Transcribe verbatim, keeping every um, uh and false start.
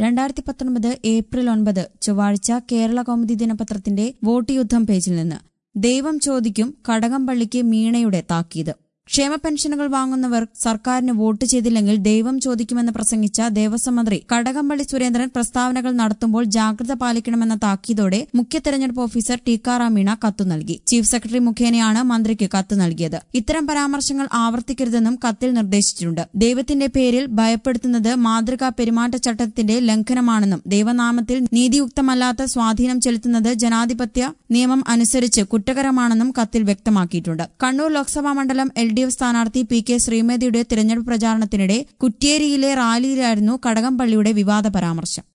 രണ്ടായിരത്തി പത്തൊൻപത് ഏപ്രിൽ ഒൻപത് ചൊവ്വാഴ്ച കേരള കൗമുദി ദിനപത്രത്തിന്റെ വോട്ട് യുദ്ധം പേജിൽ നിന്ന് ദൈവം ചോദിക്കും കടകംപള്ളിക്ക് മീണയുടെ താക്കീത്. ക്ഷേമ പെൻഷനുകൾ വാങ്ങുന്നവർ സർക്കാരിന് വോട്ട് ചെയ്തില്ലെങ്കിൽ ദൈവം ചോദിക്കുമെന്ന് പ്രസംഗിച്ച ദേവസ്വം മന്ത്രി കടകംപള്ളി സുരേന്ദ്രൻ പ്രസ്താവനകൾ നടത്തുമ്പോൾ ജാഗ്രത പാലിക്കണമെന്ന താക്കീതോടെ മുഖ്യ തെരഞ്ഞെടുപ്പ് ഓഫീസർ ടിക്കാറാം മീണ കത്തു നൽകി. ചീഫ് സെക്രട്ടറി മുഖേനയാണ് മന്ത്രിക്ക് കത്ത് നൽകിയത്. ഇത്തരം പരാമർശങ്ങൾ ആവർത്തിക്കരുതെന്നും കത്തിൽ നിർദ്ദേശിച്ചിട്ടുണ്ട്. ദൈവത്തിന്റെ പേരിൽ ഭയപ്പെടുത്തുന്നത് മാതൃകാ പെരുമാറ്റച്ചട്ടത്തിന്റെ ലംഘനമാണെന്നും ദൈവനാമത്തിൽ നീതിയുക്തമല്ലാത്ത സ്വാധീനം ചെലുത്തുന്നത് ജനാധിപത്യ നിയമം അനുസരിച്ച് കുറ്റകരമാണെന്നും കത്തിൽ വ്യക്തമാക്കിയിട്ടുണ്ട്. കണ്ണൂർ ലോക്സഭാ മണ്ഡലം എൽ ഡി എഫ് സ്ഥാനാർത്ഥി പി കെ ശ്രീമതിയുടെ തിരഞ്ഞെടുപ്പ് പ്രചാരണത്തിനിടെ കുറ്റ്യേരിയിലെ റാലിയിലായിരുന്നു കടകംപള്ളിയുടെ വിവാദ പരാമർശം.